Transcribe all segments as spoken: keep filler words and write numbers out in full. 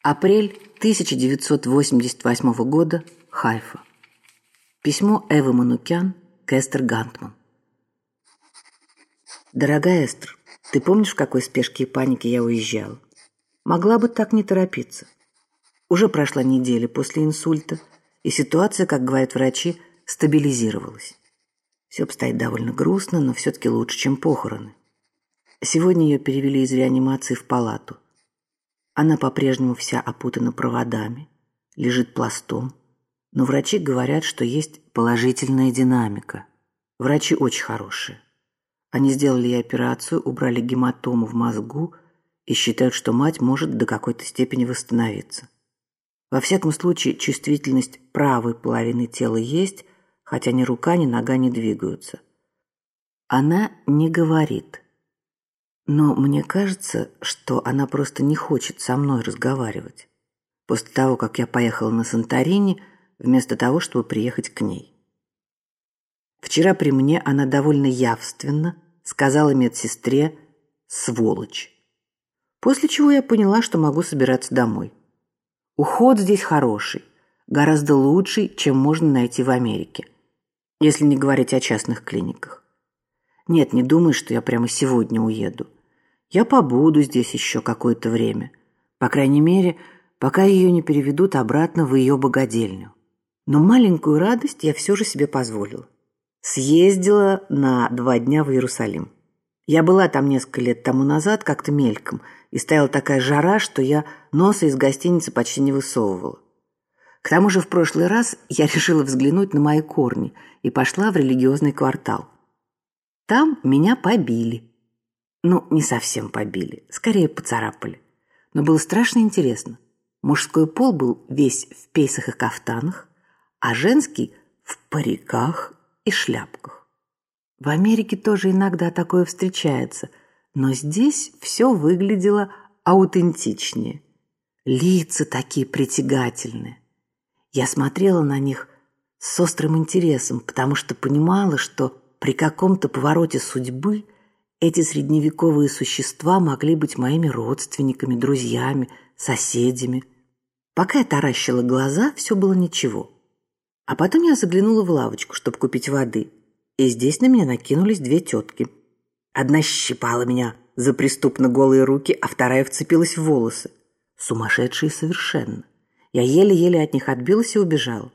Апрель тысяча девятьсот восемьдесят восьмого года. Хайфа. Письмо Эвы Манукян к Эстер Гантман. Дорогая Эстер, ты помнишь, в какой спешке и панике я уезжала? Могла бы так не торопиться. Уже прошла неделя после инсульта, и ситуация, как говорят врачи, стабилизировалась. Все обстоит довольно грустно, но все-таки лучше, чем похороны. Сегодня ее перевели из реанимации в палату. Она по-прежнему вся опутана проводами, лежит пластом, но врачи говорят, что есть положительная динамика. Врачи очень хорошие. Они сделали ей операцию, убрали гематому в мозгу и считают, что мать может до какой-то степени восстановиться. Во всяком случае, чувствительность правой половины тела есть, хотя ни рука, ни нога не двигаются. Она не говорит. Но мне кажется, что она просто не хочет со мной разговаривать. После того, как я поехала на Санторини, вместо того, чтобы приехать к ней. Вчера при мне она довольно явственно сказала медсестре «сволочь». После чего я поняла, что могу собираться домой. Уход здесь хороший, гораздо лучший, чем можно найти в Америке, если не говорить о частных клиниках. Нет, не думай, что я прямо сегодня уеду. Я побуду здесь еще какое-то время. По крайней мере, пока ее не переведут обратно в ее богадельню. Но маленькую радость я все же себе позволила. Съездила на два дня в Иерусалим. Я была там несколько лет тому назад, как-то мельком, и стояла такая жара, что я носа из гостиницы почти не высовывала. К тому же в прошлый раз я решила взглянуть на мои корни и пошла в религиозный квартал. Там меня побили. Ну, не совсем побили, скорее поцарапали. Но было страшно интересно. Мужской пол был весь в пейсах и кафтанах, а женский в париках и шляпках. В Америке тоже иногда такое встречается, но здесь все выглядело аутентичнее. Лица такие притягательные. Я смотрела на них с острым интересом, потому что понимала, что при каком-то повороте судьбы эти средневековые существа могли быть моими родственниками, друзьями, соседями. Пока я таращила глаза, все было ничего. А потом я заглянула в лавочку, чтобы купить воды, и здесь на меня накинулись две тетки. Одна щипала меня за преступно голые руки, а вторая вцепилась в волосы. Сумасшедшие совершенно. Я еле-еле от них отбилась и убежала.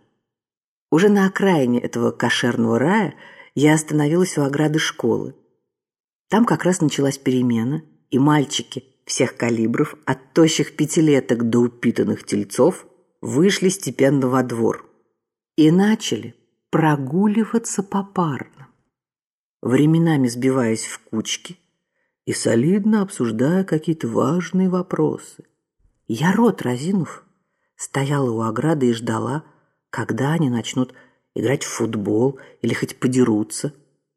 Уже на окраине этого кошерного рая я остановилась у ограды школы. Там как раз началась перемена, и мальчики всех калибров, от тощих пятилеток до упитанных тельцов, вышли степенно во двор и начали прогуливаться попарно, временами сбиваясь в кучки и солидно обсуждая какие-то важные вопросы. Я, рот разинув, стояла у ограды и ждала, когда они начнут играть в футбол или хоть подерутся,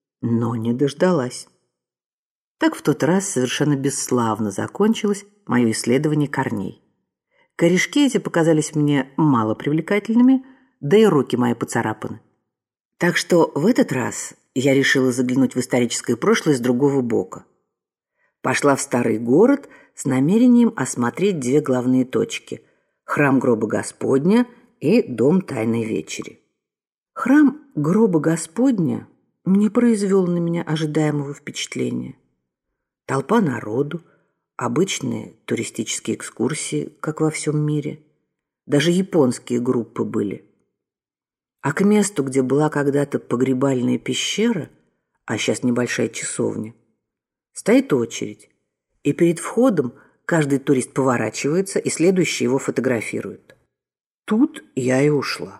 но не дождалась. Так в тот раз совершенно бесславно закончилось мое исследование корней. Корешки эти показались мне мало привлекательными, да и руки мои поцарапаны. Так что в этот раз я решила заглянуть в историческое прошлое с другого бока. Пошла в старый город с намерением осмотреть две главные точки – храм Гроба Господня и дом Тайной Вечери. Храм Гроба Господня не произвел на меня ожидаемого впечатления. Толпа народу, обычные туристические экскурсии, как во всем мире. Даже японские группы были. А к месту, где была когда-то погребальная пещера, а сейчас небольшая часовня, стоит очередь, и перед входом каждый турист поворачивается, и следующий его фотографирует. Тут я и ушла.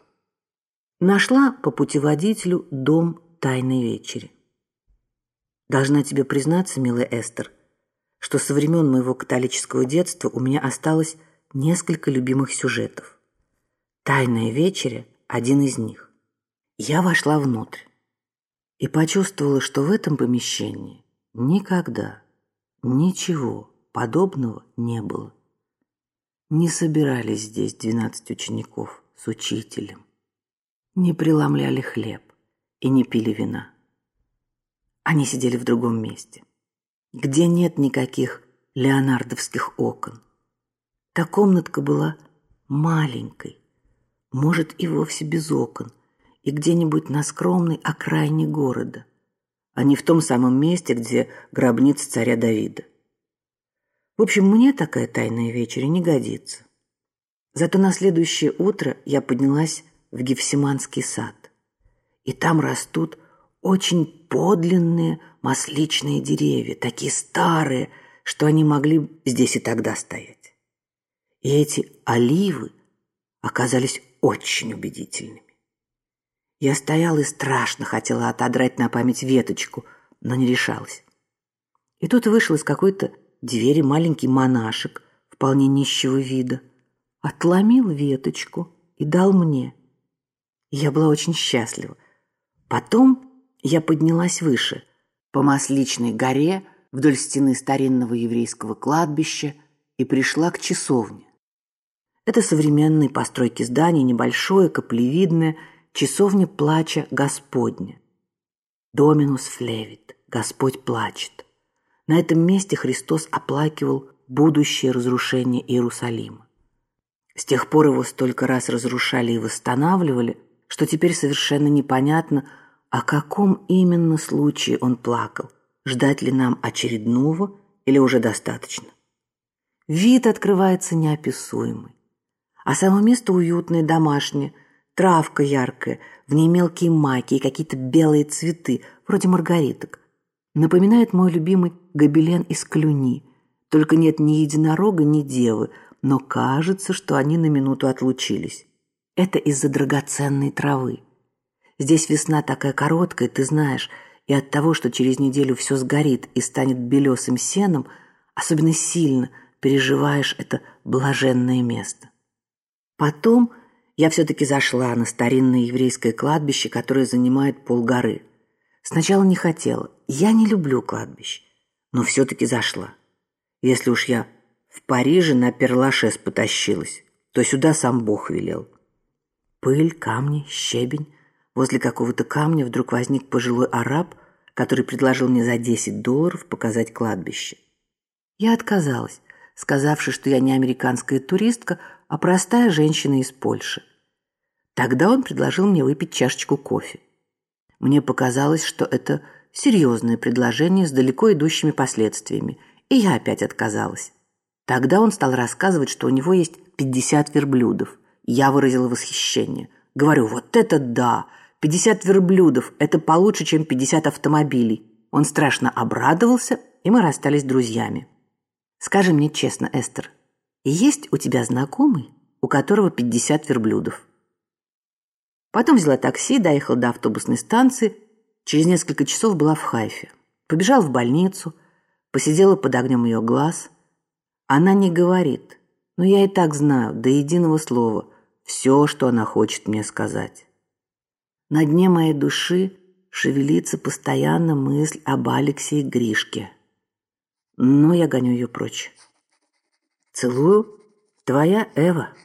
Нашла по путеводителю дом Тайной Вечери. Должна тебе признаться, милая Эстер, что со времен моего католического детства у меня осталось несколько любимых сюжетов. «Тайная вечеря» – один из них. Я вошла внутрь и почувствовала, что в этом помещении никогда ничего подобного не было. Не собирались здесь двенадцать учеников с учителем, не преломляли хлеб и не пили вина. Они сидели в другом месте, где нет никаких леонардовских окон. Та комнатка была маленькой, может, и вовсе без окон, и где-нибудь на скромной окраине города, а не в том самом месте, где гробница царя Давида. В общем, мне такая тайная вечеря не годится. Зато на следующее утро я поднялась в Гефсиманский сад, и там растут очень подлинные масличные деревья, такие старые, что они могли здесь и тогда стоять. И эти оливы оказались очень убедительными. Я стояла и страшно хотела отодрать на память веточку, но не решалась. И тут вышел из какой-то двери маленький монашек вполне нищего вида, отломил веточку и дал мне. Я была очень счастлива. Потом я поднялась выше, по Масличной горе, вдоль стены старинного еврейского кладбища, и пришла к часовне. Это современные постройки здания, небольшое, каплевидное, часовня плача Господня. Доминус флевит, Господь плачет. На этом месте Христос оплакивал будущее разрушение Иерусалима. С тех пор его столько раз разрушали и восстанавливали, что теперь совершенно непонятно, о каком именно случае он плакал, ждать ли нам очередного или уже достаточно. Вид открывается неописуемый. А само место уютное, домашнее, травка яркая, в ней мелкие маки и какие-то белые цветы, вроде маргариток. Напоминает мой любимый гобелен из Клюни, только нет ни единорога, ни девы, но кажется, что они на минуту отлучились. Это из-за драгоценной травы. Здесь весна такая короткая, ты знаешь, и от того, что через неделю все сгорит и станет белесым сеном, особенно сильно переживаешь это блаженное место. Потом я все-таки зашла на старинное еврейское кладбище, которое занимает полгоры. Сначала не хотела. Я не люблю кладбищ, но все-таки зашла. Если уж я в Париже на Пер-Лашез потащилась, то сюда сам Бог велел. Пыль, камни, щебень. Возле какого-то камня вдруг возник пожилой араб, который предложил мне за десять долларов показать кладбище. Я отказалась, сказавши, что я не американская туристка, а простая женщина из Польши. Тогда он предложил мне выпить чашечку кофе. Мне показалось, что это серьезное предложение с далеко идущими последствиями, и я опять отказалась. Тогда он стал рассказывать, что у него есть пятьдесят верблюдов. Я выразила восхищение. Говорю: вот это да! пятьдесят верблюдов – это получше, чем пятьдесят автомобилей. Он страшно обрадовался, и мы расстались друзьями. Скажи мне честно, Эстер, есть у тебя знакомый, у которого пятьдесят верблюдов? Потом взяла такси, доехала до автобусной станции, через несколько часов была в Хайфе. Побежала в больницу, посидела под огнем ее глаз. Она не говорит, но я и так знаю до единого слова все, что она хочет мне сказать. На дне моей души шевелится постоянно мысль об Алексе и Гришке. Но я гоню ее прочь. Целую, твоя Эва.